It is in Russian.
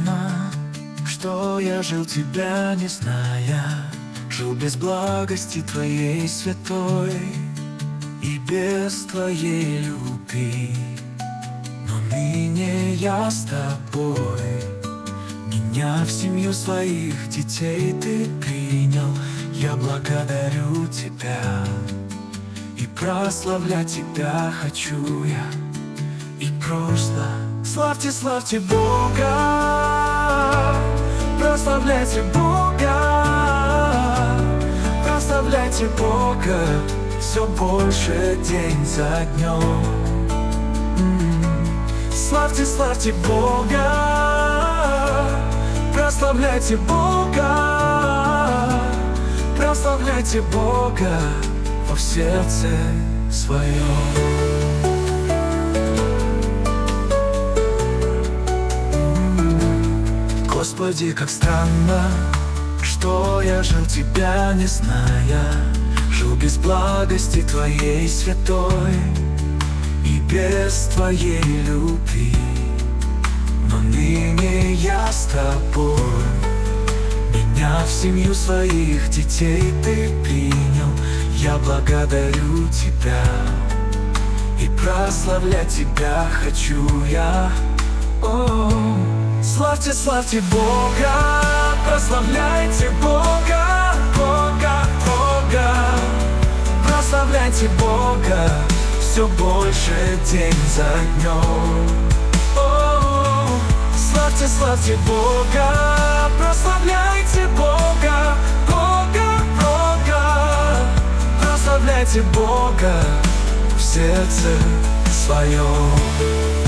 странно, что я жил тебя не зная, жил без благости твоей святой и без твоей любви. Но ныне я с тобой, меня в семью своих детей ты принял. Я благодарю тебя и прославлять тебя хочу я. И просто славьте, славьте Бога, прославляйте Бога, прославляйте Бога все больше день за днем. Славьте, славьте Бога, прославляйте Бога, прославляйте Бога во сердце своем. Господи, как странно, что я жил тебя не зная, жил без благости твоей святой и без твоей любви. Но ныне я с тобой, меня в семью своих детей ты принял. Я благодарю тебя и прославлять тебя хочу я. Славьте, славьте Бога, прославляйте Бога, Бога, Бога, прославляйте Бога все больше день за днем. Славьте, славьте Бога, прославляйте Бога, Бога, Бога, прославляйте Бога в сердце своем.